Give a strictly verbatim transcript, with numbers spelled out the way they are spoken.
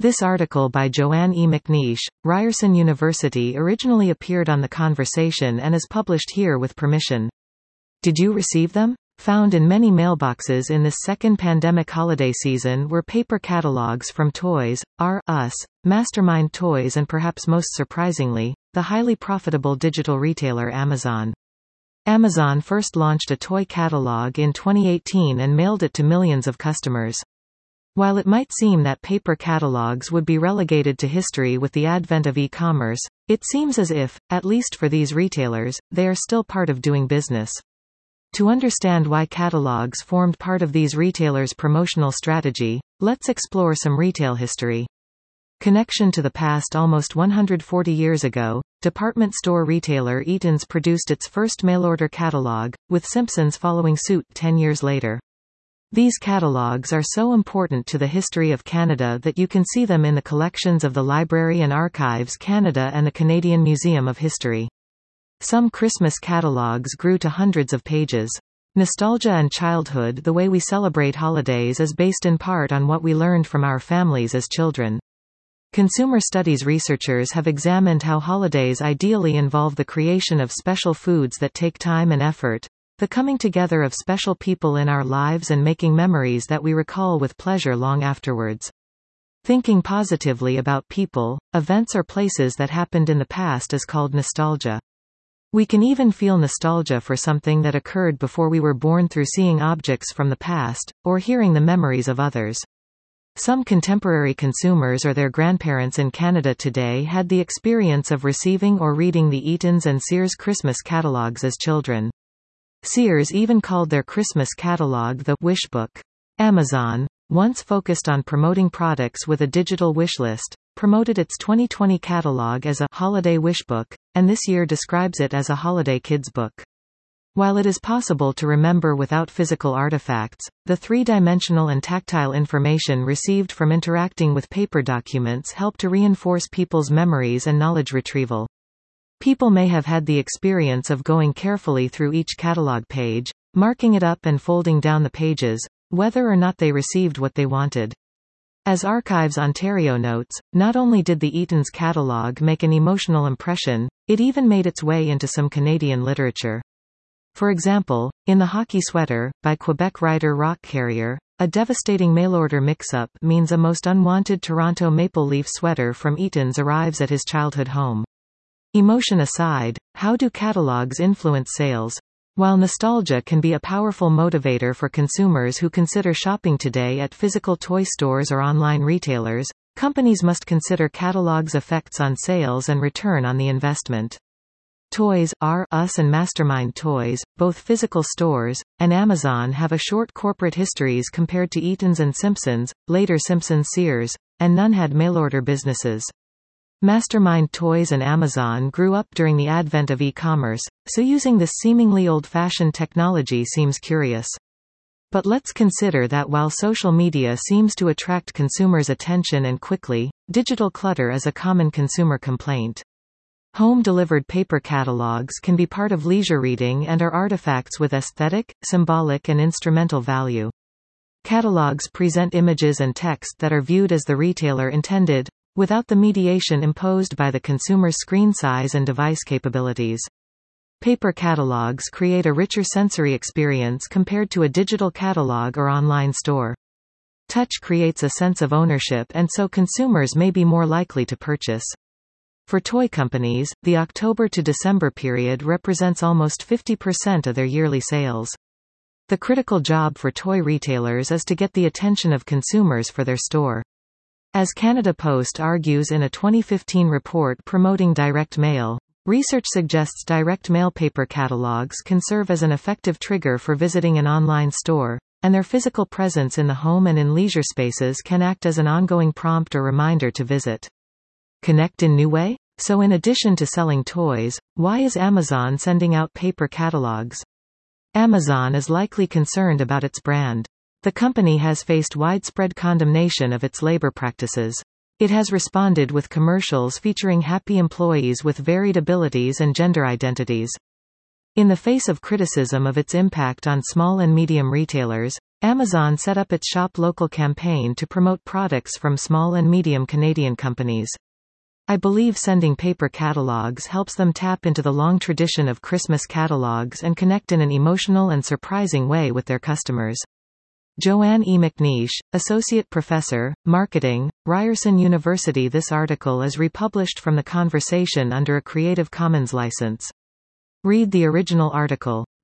This article by Joanne E. McNeish, Ryerson University originally appeared on The Conversation and is published here with permission. Did you receive them? Found in many mailboxes in this second pandemic holiday season were paper catalogs from Toys R Us, Mastermind Toys and perhaps most surprisingly, the highly profitable digital retailer Amazon. Amazon first launched a toy catalog in twenty eighteen and mailed it to millions of customers. While it might seem that paper catalogs would be relegated to history with the advent of e-commerce, it seems as if, at least for these retailers, they are still part of doing business. To understand why catalogs formed part of these retailers' promotional strategy, let's explore some retail history. Connection to the past. Almost one hundred forty years ago, department store retailer Eaton's produced its first mail-order catalog, with Simpsons following suit ten years later. These catalogs are so important to the history of Canada that you can see them in the collections of the Library and Archives Canada and the Canadian Museum of History. Some Christmas catalogs grew to hundreds of pages. Nostalgia and childhood. The way we celebrate holidays is based in part on what we learned from our families as children. Consumer studies researchers have examined how holidays ideally involve the creation of special foods that take time and effort, the coming together of special people in our lives and making memories that we recall with pleasure long afterwards. Thinking positively about people, events or places that happened in the past is called nostalgia. We can even feel nostalgia for something that occurred before we were born through seeing objects from the past, or hearing the memories of others. Some contemporary consumers or their grandparents in Canada today had the experience of receiving or reading the Eaton's and Sears Christmas catalogs as children. Sears even called their Christmas catalog the wish book. Amazon, once focused on promoting products with a digital wish list, promoted its twenty twenty catalog as a holiday wish book, and this year describes it as a holiday kids book. While it is possible to remember without physical artifacts, the three-dimensional and tactile information received from interacting with paper documents help to reinforce people's memories and knowledge retrieval. People may have had the experience of going carefully through each catalog page, marking it up and folding down the pages, whether or not they received what they wanted. As Archives Ontario notes, not only did the Eaton's catalog make an emotional impression, it even made its way into some Canadian literature. For example, in The Hockey Sweater, by Quebec writer Rock Carrier, a devastating mail-order mix-up means a most unwanted Toronto Maple Leaf sweater from Eaton's arrives at his childhood home. Emotion aside, how do catalogs influence sales? While nostalgia can be a powerful motivator for consumers who consider shopping today at physical toy stores or online retailers, companies must consider catalogs' effects on sales and return on the investment. Toys R Us and Mastermind Toys, both physical stores, and Amazon have a short corporate histories compared to Eaton's and Simpsons, later Simpsons Sears, and none had mail-order businesses. Mastermind Toys and Amazon grew up during the advent of e-commerce, so using this seemingly old-fashioned technology seems curious. But let's consider that while social media seems to attract consumers' attention and quickly, digital clutter is a common consumer complaint. Home-delivered paper catalogs can be part of leisure reading and are artifacts with aesthetic, symbolic and instrumental value. Catalogs present images and text that are viewed as the retailer intended, without the mediation imposed by the consumer's screen size and device capabilities. Paper catalogs create a richer sensory experience compared to a digital catalog or online store. Touch creates a sense of ownership and so consumers may be more likely to purchase. For toy companies, the October to December period represents almost fifty percent of their yearly sales. The critical job for toy retailers is to get the attention of consumers for their store. As Canada Post argues in a twenty fifteen report promoting direct mail, research suggests direct mail paper catalogs can serve as an effective trigger for visiting an online store, and their physical presence in the home and in leisure spaces can act as an ongoing prompt or reminder to visit. Connect in new way? So in addition to selling toys, why is Amazon sending out paper catalogs? Amazon is likely concerned about its brand. The company has faced widespread condemnation of its labor practices. It has responded with commercials featuring happy employees with varied abilities and gender identities. In the face of criticism of its impact on small and medium retailers, Amazon set up its Shop Local campaign to promote products from small and medium Canadian companies. I believe sending paper catalogs helps them tap into the long tradition of Christmas catalogs and connect in an emotional and surprising way with their customers. Joanne E. McNeish, Associate Professor, Marketing, Ryerson University. This article is republished from The Conversation under a Creative Commons license. Read the original article.